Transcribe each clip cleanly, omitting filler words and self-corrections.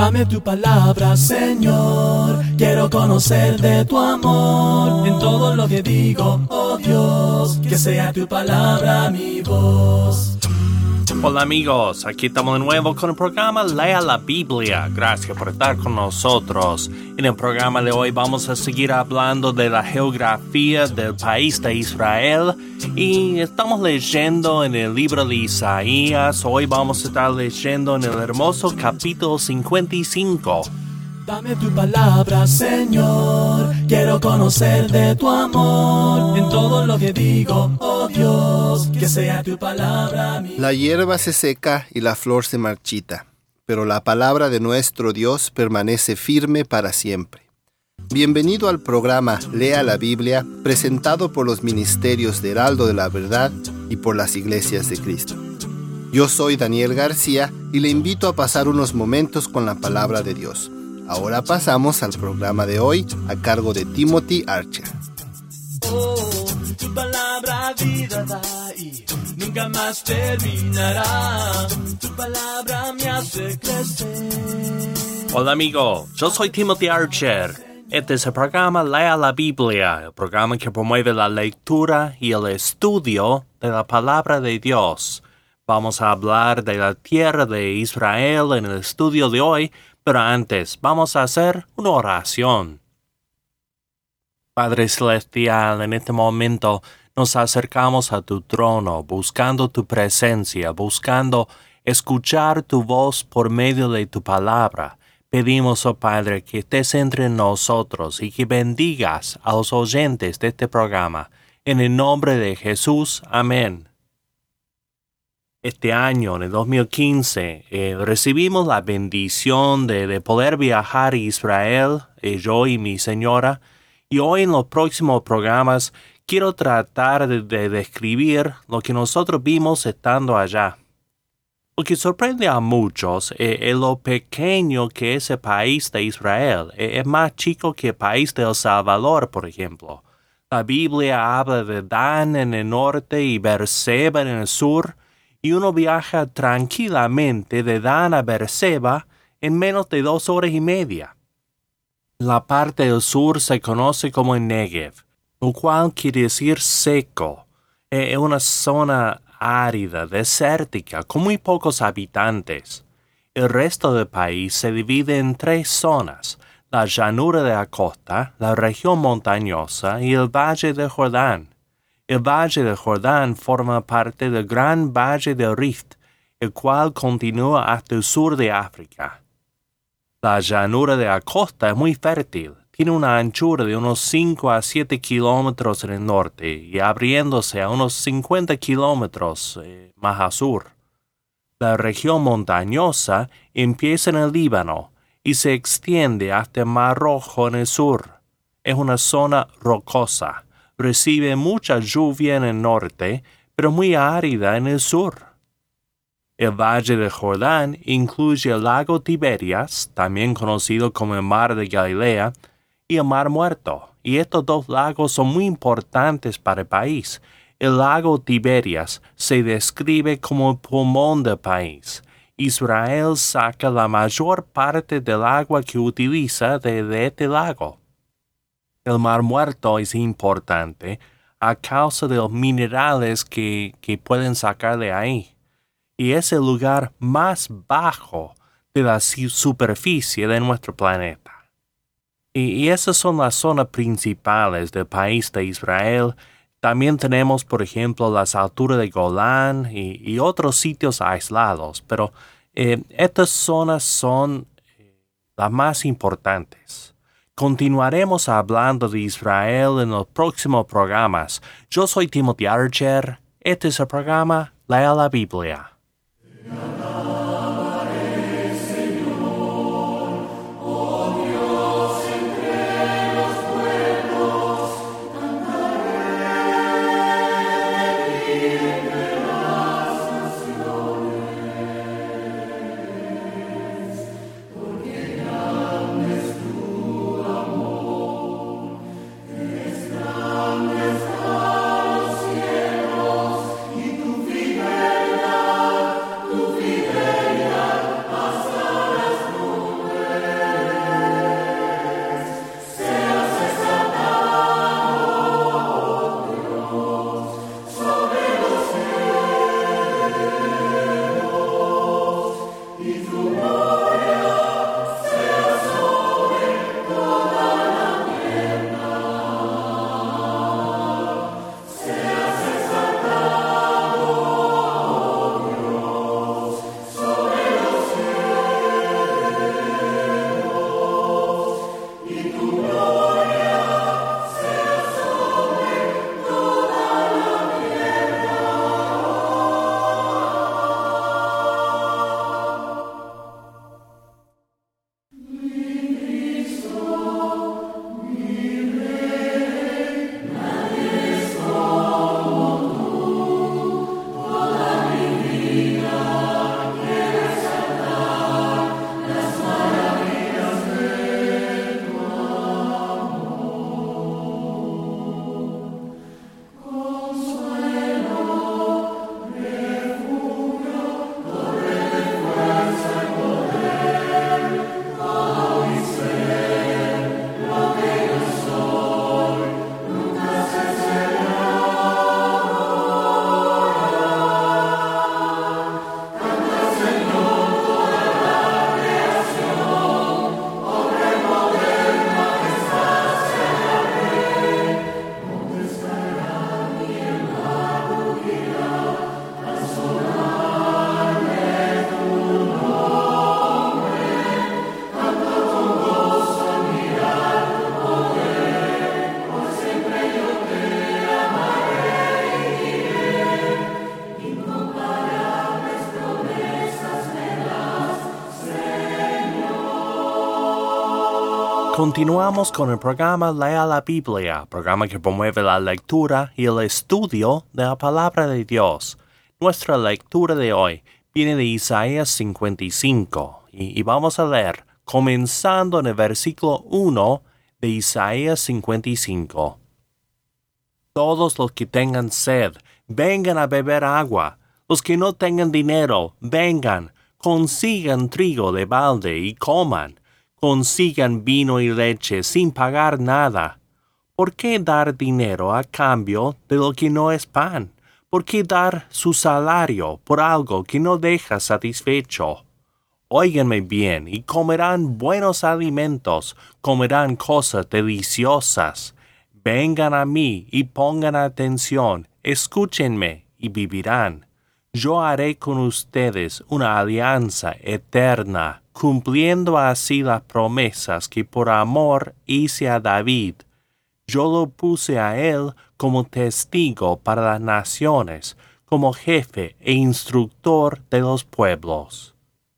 Dame tu palabra, Señor. Quiero conocer de tu amor en todo lo que digo, oh Dios. Que sea tu palabra mi voz. Hola amigos, aquí estamos de nuevo con el programa Lea la Biblia. Gracias por estar con nosotros. En el programa de hoy vamos a seguir hablando de la geografía del país de Israel y estamos leyendo en el libro de Isaías. Hoy vamos a estar leyendo en el hermoso capítulo 55. Dame tu palabra, Señor. Quiero conocer de tu amor en todo lo que digo, oh Dios. Que sea tu palabra mi... La hierba se seca y la flor se marchita, pero la palabra de nuestro Dios permanece firme para siempre. Bienvenido al programa Lea la Biblia, presentado por los ministerios de Heraldo de la Verdad y por las Iglesias de Cristo. Yo soy Daniel García y le invito a pasar unos momentos con la palabra de Dios. Ahora pasamos al programa de hoy a cargo de Timothy Archer. Oh, tu palabra vida da y nunca más terminará. Tu palabra me hace crecer. Hola amigo, yo soy Timothy Archer. Este es el programa Lea la Biblia, el programa que promueve la lectura y el estudio de la palabra de Dios. Vamos a hablar de la tierra de Israel en el estudio de hoy, pero antes vamos a hacer una oración. Padre Celestial, en este momento nos acercamos a tu trono, buscando tu presencia, buscando escuchar tu voz por medio de tu palabra. Pedimos, oh Padre, que estés entre nosotros y que bendigas a los oyentes de este programa. En el nombre de Jesús, amén. Este año, en el 2015, recibimos la bendición de poder viajar a Israel, yo y mi señora, y hoy en los próximos programas quiero tratar de describir lo que nosotros vimos estando allá. Lo que sorprende a muchos es lo pequeño que es el país de Israel. Es más chico que el país de El Salvador, por ejemplo. La Biblia habla de Dan en el norte y Beerseba en el sur, y uno viaja tranquilamente de Dan a Beerseba en menos de 2 horas y media. La parte del sur se conoce como el Negev, lo cual quiere decir seco. Es una zona árida, desértica, con muy pocos habitantes. El resto del país se divide en 3 zonas: la llanura de la costa, la región montañosa y el valle del Jordán. El Valle del Jordán forma parte del Gran Valle del Rift, el cual continúa hasta el sur de África. La llanura de la costa es muy fértil, tiene una anchura de unos 5 a 7 kilómetros en el norte y abriéndose a unos 50 kilómetros más al sur. La región montañosa empieza en el Líbano y se extiende hasta el Mar Rojo en el sur. Es una zona rocosa. Recibe mucha lluvia en el norte, pero muy árida en el sur. El Valle del Jordán incluye el lago Tiberias, también conocido como el Mar de Galilea, y el Mar Muerto, y estos 2 lagos son muy importantes para el país. El lago Tiberias se describe como el pulmón del país. Israel saca la mayor parte del agua que utiliza de este lago. El Mar Muerto es importante a causa de los minerales que pueden sacar de ahí. Y es el lugar más bajo de la superficie de nuestro planeta. Y esas son las zonas principales del país de Israel. También tenemos, por ejemplo, las alturas de Golán y otros sitios aislados. Pero estas zonas son las más importantes. Continuaremos hablando de Israel en los próximos programas. Yo soy Timothy Archer. Este es el programa Lea la Biblia. Continuamos con el programa Lea la Biblia, programa que promueve la lectura y el estudio de la palabra de Dios. Nuestra lectura de hoy viene de Isaías 55 y vamos a leer, comenzando en el versículo 1 de Isaías 55. Todos los que tengan sed, vengan a beber agua. Los que no tengan dinero, vengan, consigan trigo de balde y coman. Consigan vino y leche sin pagar nada. ¿Por qué dar dinero a cambio de lo que no es pan? ¿Por qué dar su salario por algo que no deja satisfecho? Óiganme bien y comerán buenos alimentos, comerán cosas deliciosas. Vengan a mí y pongan atención, escúchenme y vivirán. Yo haré con ustedes una alianza eterna, cumpliendo así las promesas que por amor hice a David. Yo lo puse a él como testigo para las naciones, como jefe e instructor de los pueblos.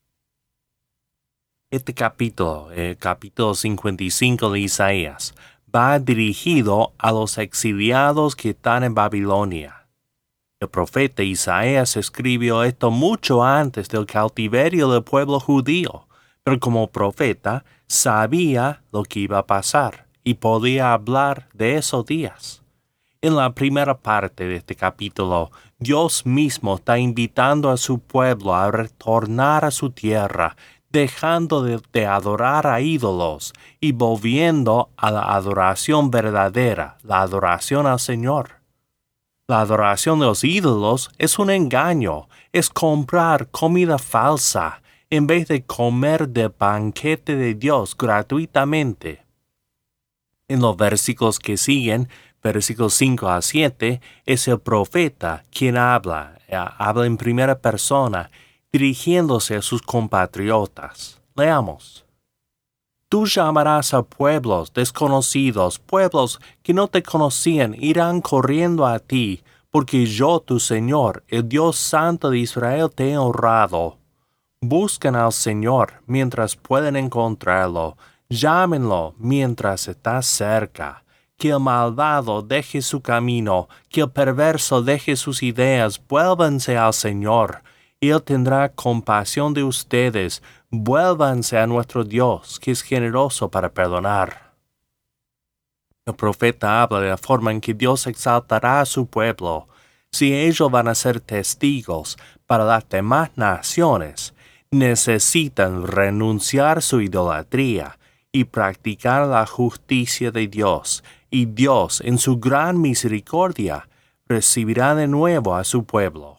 Este capítulo, el capítulo 55 de Isaías, va dirigido a los exiliados que están en Babilonia. El profeta Isaías escribió esto mucho antes del cautiverio del pueblo judío, pero como profeta sabía lo que iba a pasar y podía hablar de esos días. En la primera parte de este capítulo, Dios mismo está invitando a su pueblo a retornar a su tierra, dejando de adorar a ídolos y volviendo a la adoración verdadera, la adoración al Señor. La adoración de los ídolos es un engaño, es comprar comida falsa en vez de comer del banquete de Dios gratuitamente. En los versículos que siguen, versículos 5 a 7, es el profeta quien habla en primera persona, dirigiéndose a sus compatriotas. Leamos. Tú llamarás a pueblos desconocidos, pueblos que no te conocían, irán corriendo a ti, porque yo, tu Señor, el Dios Santo de Israel, te he honrado. Buscan al Señor mientras pueden encontrarlo, llámenlo mientras está cerca. Que el malvado deje su camino, que el perverso deje sus ideas, vuélvanse al Señor, y Él tendrá compasión de ustedes. Vuélvanse a nuestro Dios, que es generoso para perdonar. El profeta habla de la forma en que Dios exaltará a su pueblo. Si ellos van a ser testigos para las demás naciones, necesitan renunciar su idolatría y practicar la justicia de Dios, y Dios, en su gran misericordia, recibirá de nuevo a su pueblo.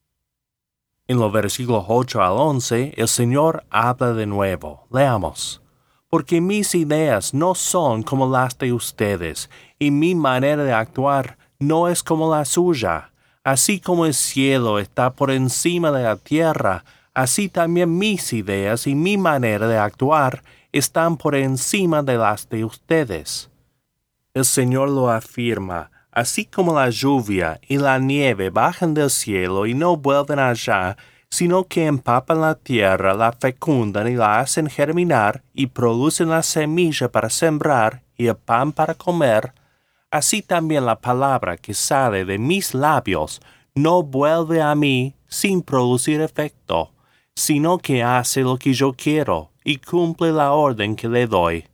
En los versículos 8 al 11, el Señor habla de nuevo. Leamos. Porque mis ideas no son como las de ustedes, y mi manera de actuar no es como la suya. Así como el cielo está por encima de la tierra, así también mis ideas y mi manera de actuar están por encima de las de ustedes. El Señor lo afirma. Así como la lluvia y la nieve bajan del cielo y no vuelven allá, sino que empapan la tierra, la fecundan y la hacen germinar, y producen la semilla para sembrar y el pan para comer, así también la palabra que sale de mis labios no vuelve a mí sin producir efecto, sino que hace lo que yo quiero y cumple la orden que le doy.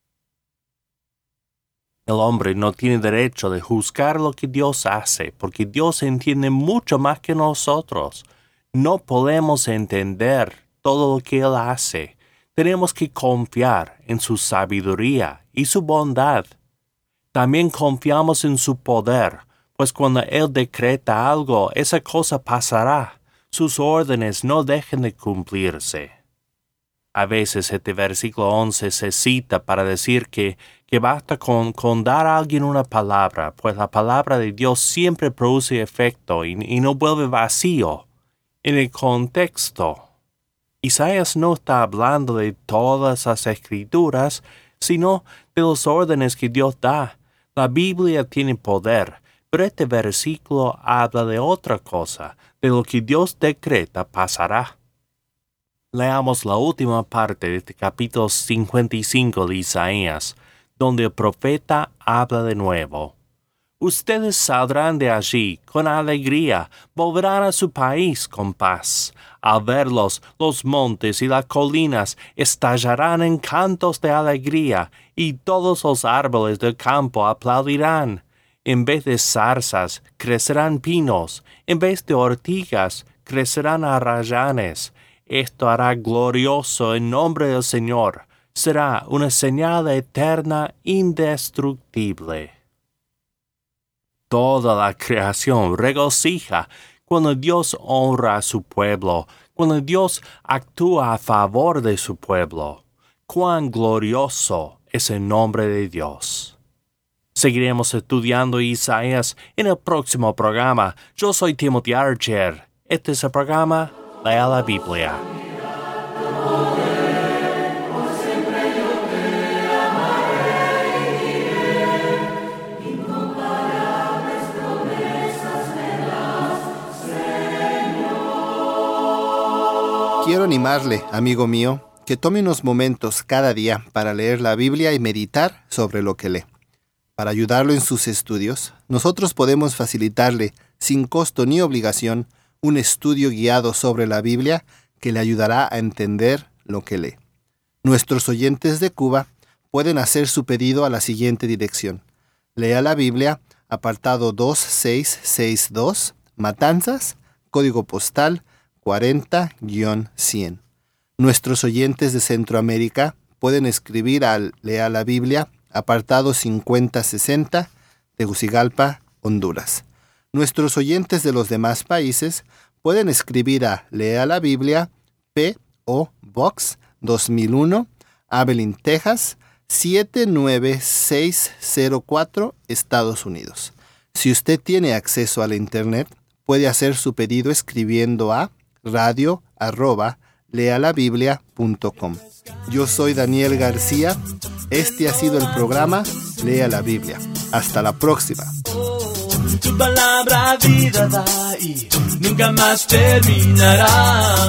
El hombre no tiene derecho de juzgar lo que Dios hace, porque Dios entiende mucho más que nosotros. No podemos entender todo lo que Él hace. Tenemos que confiar en su sabiduría y su bondad. También confiamos en su poder, pues cuando Él decreta algo, esa cosa pasará. Sus órdenes no dejan de cumplirse. A veces este versículo 11 se cita para decir que basta con dar a alguien una palabra, pues la palabra de Dios siempre produce efecto y no vuelve vacío. En el contexto, Isaías no está hablando de todas las escrituras, sino de los órdenes que Dios da. La Biblia tiene poder, pero este versículo habla de otra cosa, de lo que Dios decreta pasará. Leamos la última parte de este capítulo 55 de Isaías, donde el profeta habla de nuevo. Ustedes saldrán de allí con alegría, volverán a su país con paz. Al verlos, los montes y las colinas estallarán en cantos de alegría, y todos los árboles del campo aplaudirán. En vez de zarzas, crecerán pinos, en vez de ortigas, crecerán arrayanes. Esto hará glorioso el nombre del Señor. Será una señal eterna indestructible. Toda la creación regocija cuando Dios honra a su pueblo, cuando Dios actúa a favor de su pueblo. Cuán glorioso es el nombre de Dios. Seguiremos estudiando Isaías en el próximo programa. Yo soy Timothy Archer. Este es el programa Lea la Biblia. Quiero animarle, amigo mío, que tome unos momentos cada día para leer la Biblia y meditar sobre lo que lee. Para ayudarlo en sus estudios, nosotros podemos facilitarle, sin costo ni obligación, un estudio guiado sobre la Biblia que le ayudará a entender lo que lee. Nuestros oyentes de Cuba pueden hacer su pedido a la siguiente dirección. Lea la Biblia, apartado 2662, Matanzas, código postal 40-100. Nuestros oyentes de Centroamérica pueden escribir al Lea la Biblia, apartado 5060, Tegucigalpa, Honduras. Nuestros oyentes de los demás países pueden escribir a Lea la Biblia, P.O. Box 2001, Abilene, Texas, 79604, Estados Unidos. Si usted tiene acceso a la Internet, puede hacer su pedido escribiendo a radio@lealabiblia.com. Yo soy Daniel García. Este ha sido el programa Lea la Biblia. Hasta la próxima. Tu palabra vida da y nunca más terminará.